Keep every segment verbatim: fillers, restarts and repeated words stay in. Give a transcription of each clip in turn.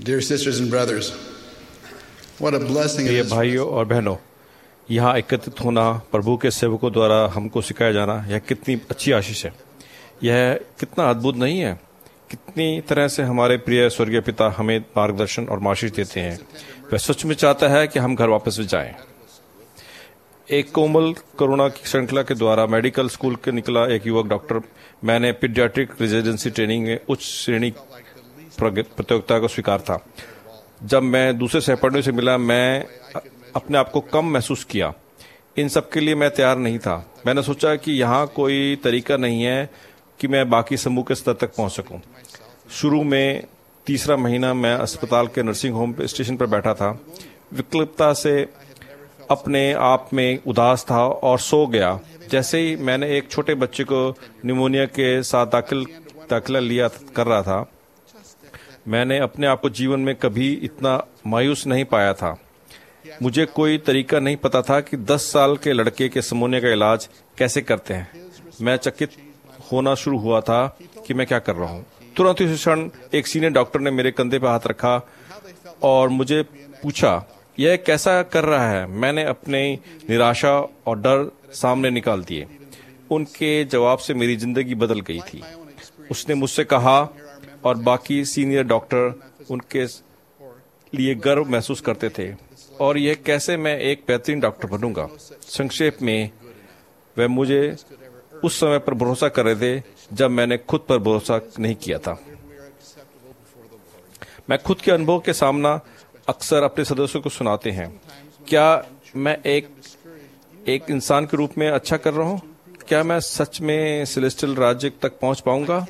Dear sisters and brothers, what a blessing it प्रिय is. भाइयों और बहनों, यहाँ एकत्रित होना, प्रभु के सेवकों द्वारा हमको सिखाया जाना, यह कितनी अच्छी आशीष है। यह कितना अद्भुत नहीं है? कितनी तरह से हमारे प्रिय स्वर्गीय पिता हमें मार्गदर्शन और आशीष देते हैं। वह सच में चाहता है कि हम घर वापस जाएं। एक कोमल करुणा की श्रृंखला के द्वारा मेडिकल स्कूल के निकला एक युवक डॉक्टर, मैंने पीडियाट्रिक रेजिडेंसी ट्रेनिंग में उच्च श्रेणी प्रतियोगिता को स्वीकार था। जब मैं दूसरे सहपाठियों से मिला, मैं अपने आप को कम महसूस किया। इन सब के लिए मैं तैयार नहीं था। मैंने सोचा कि यहाँ कोई तरीका नहीं है कि मैं बाकी समूह के स्तर तक पहुँच सकूँ। शुरू में तीसरा महीना मैं अस्पताल के नर्सिंग होम स्टेशन पर बैठा था। विकल्पता से अपने आप में उदास था और सो गया। जैसे ही मैंने एक छोटे बच्चे को निमोनिया के साथ दाखिल दाखिला लिया कर रहा था, मैंने अपने आप को जीवन में कभी इतना मायूस नहीं पाया था। मुझे कोई तरीका नहीं पता था कि दस साल के लड़के के निमोनिया का इलाज कैसे करते हैं। मैं चकित होना शुरू हुआ था कि मैं क्या कर रहा हूँ। तुरंत उस क्षण एक सीनियर डॉक्टर ने मेरे कंधे पर हाथ रखा और मुझे पूछा, यह कैसा कर रहा है? मैंने अपनी निराशा और डर सामने निकाल दिए। उनके जवाब से मेरी जिंदगी बदल गई थी। उसने मुझसे कहा और बाकी सीनियर डॉक्टर उनके लिए गर्व महसूस करते थे और यह कैसे मैं एक बेहतरीन डॉक्टर बनूंगा। संक्षेप में, वे मुझे उस समय पर भरोसा कर रहे थे जब मैंने खुद पर भरोसा नहीं किया था। मैं खुद के अनुभव के सामना अक्सर अपने सदस्यों को सुनाते हैं। क्या मैं एक एक इंसान के रूप में अच्छा कर रहा हूं? क्या मैं सच में सेलेस्टियल राज्य तक पहुंच पाऊंगा?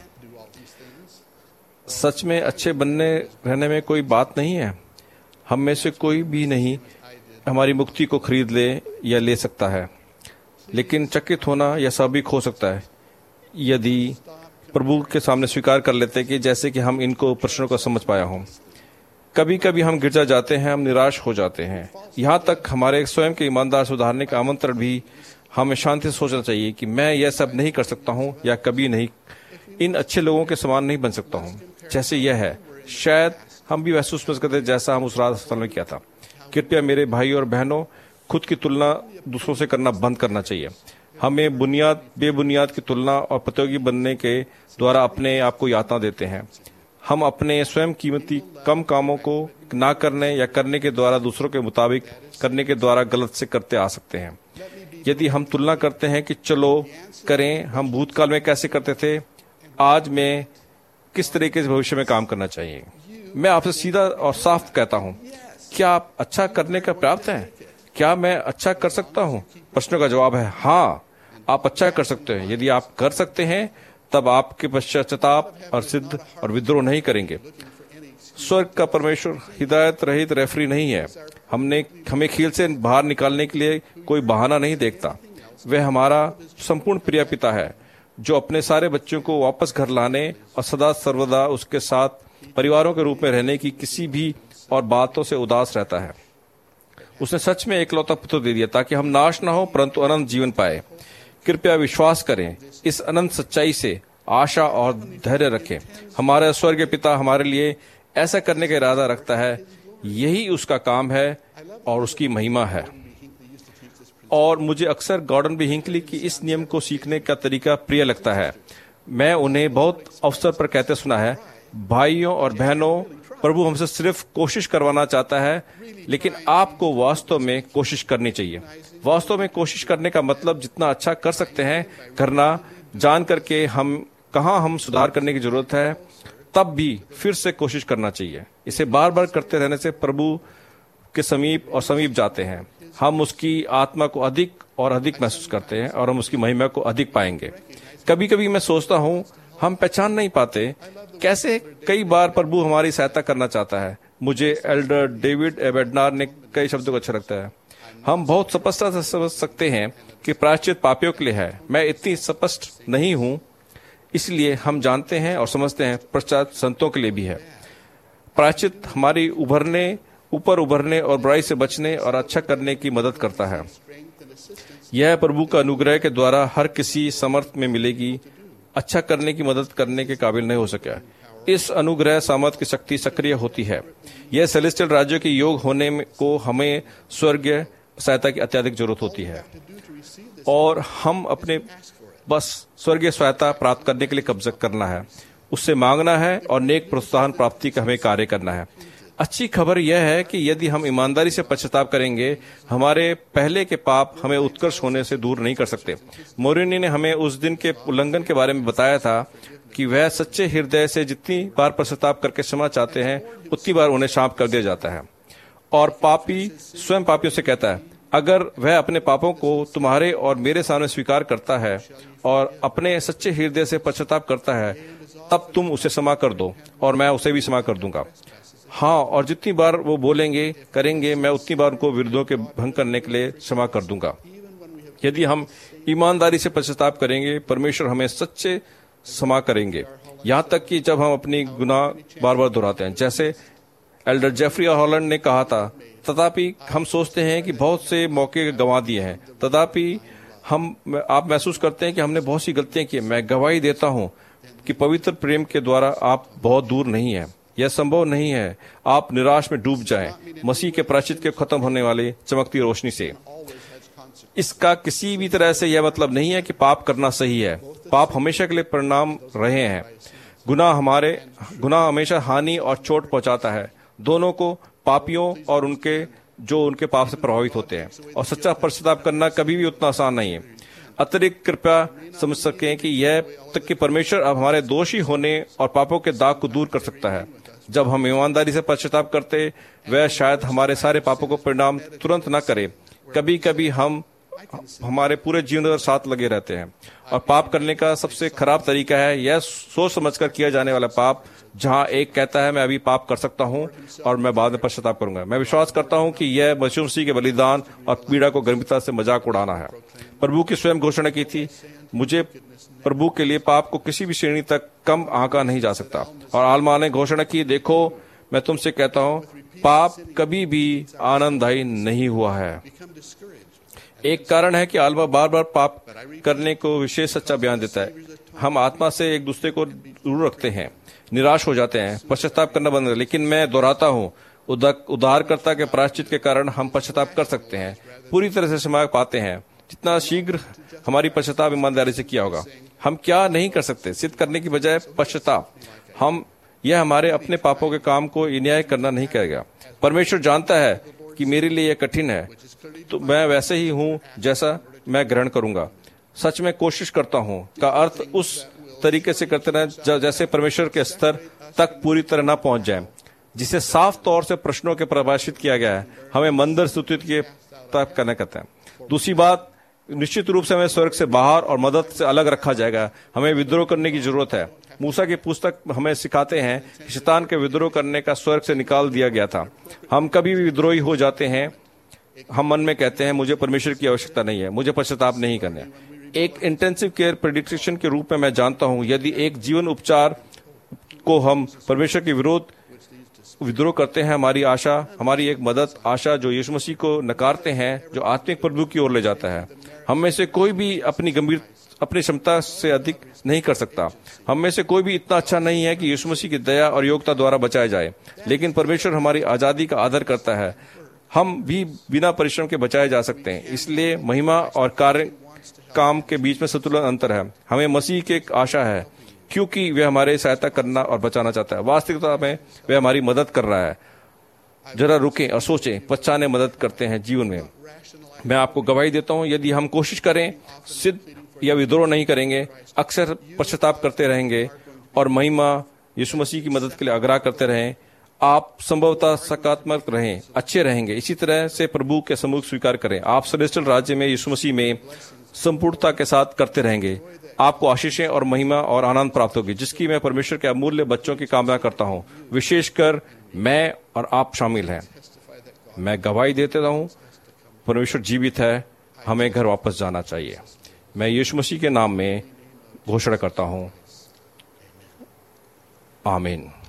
सच में अच्छे बनने रहने में कोई बात नहीं है। हम में से कोई भी नहीं हमारी मुक्ति को खरीद ले या ले सकता है, लेकिन चकित होना यह स्वाभाविक हो सकता है यदि प्रभु के सामने स्वीकार कर लेते कि जैसे कि हम इनको प्रश्नों को समझ पाया हूं। कभी कभी हम गिरजा जाते हैं, हम निराश हो जाते हैं। यहाँ तक हमारे स्वयं के ईमानदार सुधारने का आमंत्रण भी हमें शांति से सोचना चाहिए कि मैं यह सब नहीं कर सकता हूँ या कभी नहीं इन अच्छे लोगों के समान नहीं बन सकता हूँ जैसे यह है। शायद हम भी महसूस कर सकते जैसा हम उस रात अस्पताल में किया था। कृपया मेरे भाई और बहनों, खुद की तुलना दूसरों से करना बंद करना चाहिए। हमें बुनियाद बेबुनियाद की तुलना और प्रतियोगी बनने के द्वारा अपने आप को यातना देते हैं। हम अपने स्वयं कीमती कम कामों को ना करने या करने के द्वारा दूसरों के मुताबिक करने के द्वारा गलत से करते आ सकते हैं। यदि हम तुलना करते हैं कि चलो करें, हम भूतकाल में कैसे करते थे, आज में किस तरीके से भविष्य में काम करना चाहिए। मैं आपसे सीधा और साफ कहता हूं, क्या आप अच्छा करने का पर्याप्त हैं? क्या मैं अच्छा कर सकता हूं? प्रश्नों का जवाब है हाँ, आप अच्छा कर सकते हैं। यदि आप कर सकते हैं तब आपके पश्चाताप और सिद्ध और विद्रोह नहीं करेंगे। स्वर्ग का परमेश्वर हिदायत रहित रेफरी नहीं है। हमने हमें खेल से बाहर निकालने के लिए कोई बहाना नहीं देखता। वह हमारा संपूर्ण प्रिय पिता है जो अपने सारे बच्चों को वापस घर लाने और सदा सर्वदा उसके साथ परिवारों के रूप में रहने की किसी भी और बातों से उदास रहता है। उसने सच में एकलौता पुत्र दे दिया ताकि हम नाश न हो परंतु अनंत जीवन पाए। कृपया विश्वास करें, इस अनंत सच्चाई से आशा और धैर्य रखें। हमारा स्वर्गीय पिता हमारे लिए ऐसा करने का इरादा रखता है। यही उसका काम है और उसकी महिमा है। और मुझे अक्सर गॉर्डन बी हिंकली की इस नियम को सीखने का तरीका प्रिय लगता है। मैं उन्हें बहुत अवसर पर कहते सुना है, भाइयों और बहनों, प्रभु हमसे सिर्फ कोशिश करवाना चाहता है, लेकिन आपको वास्तव में कोशिश करनी चाहिए। वास्तव में कोशिश करने का मतलब जितना अच्छा कर सकते हैं करना, जान करके हम कहाँ हम सुधार करने की जरूरत है, तब भी फिर से कोशिश करना चाहिए। इसे बार बार करते रहने से प्रभु के समीप और समीप जाते हैं। हम उसकी आत्मा को अधिक और अधिक महसूस करते हैं और हम उसकी महिमा को अधिक पाएंगे। कभी कभी मैं सोचता हूँ, हम पहचान नहीं पाते कैसे कई बार प्रभु हमारी सहायता करना चाहता है। मुझे एल्डर डेविड एबेडनार ने कई शब्दों को अच्छा लगता है। हम बहुत स्पष्टता से समझ सकते हैं कि प्रायश्चित पापियों के लिए है। मैं इतनी स्पष्ट नहीं हूँ, इसलिए हम जानते हैं और समझते हैं पश्चात संतों के लिए भी है। प्रायश्चित हमारी उभरने ऊपर उभरने और बुराई से बचने और अच्छा करने की मदद करता है। यह प्रभु का अनुग्रह के द्वारा हर किसी समर्थ में मिलेगी। अच्छा करने की मदद करने के काबिल नहीं हो सका। इस अनुग्रह सामर्थ की शक्ति सक्रिय होती है। यह सेलेस्टियल राज्यों के योग होने में को हमें स्वर्गीय सहायता की अत्यधिक जरूरत होती है और हम अपने बस स्वर्गीय सहायता प्राप्त करने के लिए कब्जा करना है, उससे मांगना है और नेक प्रोत्साहन प्राप्ति का हमें कार्य करना है। अच्छी खबर यह है कि यदि हम ईमानदारी से पश्चाताप करेंगे, हमारे पहले के पाप हमें उत्कर्ष होने से दूर नहीं कर सकते। मोरिनी ने हमें उस दिन के उल्लंघन के बारे में बताया था कि वह सच्चे हृदय से जितनी बार पश्चाताप करके क्षमा चाहते हैं, उतनी बार उन्हें शाप कर दिया जाता है। और पापी स्वयं पापियों से कहता है, अगर वह अपने पापों को तुम्हारे और मेरे सामने स्वीकार करता है और अपने सच्चे हृदय से पश्चाताप करता है, तब तुम उसे क्षमा कर दो और मैं उसे भी क्षमा कर दूंगा। हाँ, और जितनी बार वो बोलेंगे करेंगे, मैं उतनी बार उनको विरोधों के भंग करने के लिए क्षमा कर दूंगा। यदि हम ईमानदारी से पश्चाताप करेंगे, परमेश्वर हमें सच्चे क्षमा करेंगे, यहाँ तक कि जब हम अपनी गुनाह बार बार दोहराते हैं। जैसे एल्डर जेफरी हॉलैंड ने कहा था, तथापि हम सोचते हैं कि बहुत से मौके गंवा दिए हैं, तथापि हम आप महसूस करते हैं कि हमने बहुत सी गलतियां की। मैं गवाही देता हूं कि पवित्र प्रेम के द्वारा आप बहुत दूर नहीं हैं। यह संभव नहीं है आप निराश में डूब जाएं मसीह के प्रायश्चित के खत्म होने वाले चमकती रोशनी से। इसका किसी भी तरह से यह मतलब नहीं है कि पाप करना सही है। पाप हमेशा के लिए परिणाम रहे हैं। गुनाह हमारे गुनाह हमेशा हानि और चोट पहुंचाता है, दोनों को, पापियों और उनके जो उनके पाप से प्रभावित होते हैं। और सच्चा पश्चाताप करना कभी भी उतना आसान नहीं है। अतिरिक्त कृपया समझ सकें कि यह तक कि परमेश्वर अब हमारे दोषी होने और पापों के दाग को दूर कर सकता है। जब हम ईमानदारी से पश्चाताप करते, वह शायद हमारे सारे पापों को परिणाम तुरंत न करे। कभी कभी हम हमारे पूरे जीवन भर साथ लगे रहते हैं। और पाप करने का सबसे खराब तरीका है यह सोच समझकर किया जाने वाला पाप, जहां एक कहता है मैं अभी पाप कर सकता हूं और मैं बाद में पश्चाताप करूंगा। मैं विश्वास करता हूं कि यह यीशु मसीह के बलिदान और पीड़ा को गंभीरता से मजाक उड़ाना है। प्रभु की स्वयं घोषणा की थी, मुझे प्रभु के लिए पाप को किसी भी श्रेणी तक कम आंका नहीं जा सकता। और आलमा ने घोषणा की, देखो मैं तुमसे कहता हूं, पाप कभी भी आनंददायी नहीं हुआ है। एक कारण है कि आलमा बार बार पाप करने को विशेष सच्चा बयान देता है। हम आत्मा से एक दूसरे को दूर रखते हैं, निराश हो जाते हैं, पश्चाताप करना बंद कर। लेकिन मैं दोहराता हूँ, उद्धारकर्ता के प्रायश्चित के कारण हम पश्चाताप कर सकते हैं, पूरी तरह से क्षमा पाते हैं, जितना शीघ्र हमारी पश्चाताप ईमानदारी से किया होगा। हम क्या नहीं कर सकते सिद्ध करने की बजाय पश्चाताप। हम यह हमारे अपने पापों के काम को न्याय करना नहीं करेगा। परमेश्वर जानता है कि मेरे लिए यह कठिन है, तो मैं वैसे ही हूँ जैसा मैं ग्रहण करूंगा। सच में कोशिश करता हूँ का अर्थ उस तरीके से करते रहे जैसे परमेश्वर के स्तर तक पूरी तरह न पहुंच जाए, जिसे साफ तौर से प्रश्नों के परिभाषित किया गया है। हमें मंदिर स्तुति के तक करना कहते हैं। दूसरी बात, निश्चित रूप से हमें स्वर्ग से बाहर और मदद से अलग रखा जाएगा। हमें विद्रोह करने की जरूरत है। मूसा की पुस्तक हमें सिखाते हैं कि शैतान के विद्रोह करने का स्वर्ग से निकाल दिया गया था। हम कभी भी विद्रोही हो जाते हैं। हम मन में कहते हैं मुझे परमेश्वर की आवश्यकता नहीं है, मुझे पश्चाताप नहीं करने। एक इंटेंसिव केयर प्रेडिक्शन के रूप में मैं जानता हूं, यदि एक जीवन उपचार को हम परमेश्वर के विरोध विद्रोह करते हैं, हमारी आशा, हमारी एक मदद आशा जो यीशु मसीह को नकारते हैं, जो आत्मिक प्रभु की ओर ले जाता है। हम में से कोई भी अपनी गंभीर अपनी क्षमता से अधिक नहीं कर सकता। हम में से कोई भी इतना अच्छा नहीं है कि यीशु मसीह की दया और योग्यता द्वारा बचाया जाए, लेकिन परमेश्वर हमारी आजादी का आदर करता है। हम भी बिना परिश्रम के बचाए जा सकते हैं। इसलिए महिमा और कार्य काम के बीच में संतुलन अंतर है। हमें मसीह की एक आशा है, क्योंकि वह हमारे सहायता करना और बचाना चाहता है। वास्तविकता में वह हमारी मदद कर रहा है। जरा रुकें और सोचें, पहचाने मदद करते हैं जीवन में। मैं आपको गवाही देता हूं, यदि हम कोशिश करें, सिद्ध या विद्रोह नहीं करेंगे, अक्सर पश्चाताप करते रहेंगे और महिमा यीशु मसीह की मदद के लिए आग्रह करते रहें, आप संभवतः सकारात्मक रहें, अच्छे रहेंगे। इसी तरह से प्रभु के सम्मुख स्वीकार करें। आप सेलेस्टियल राज्य में यीशु मसीह में संपूर्णता के साथ करते रहेंगे। आपको आशीषें और महिमा और आनंद प्राप्त होगी, जिसकी मैं परमेश्वर के अमूल्य बच्चों की कामना करता हूं। विशेषकर मैं और आप शामिल हैं। मैं गवाही देता हूं, परमेश्वर जीवित है, हमें घर वापस जाना चाहिए। मैं यीशु मसीह के नाम में घोषणा करता हूं, आमीन।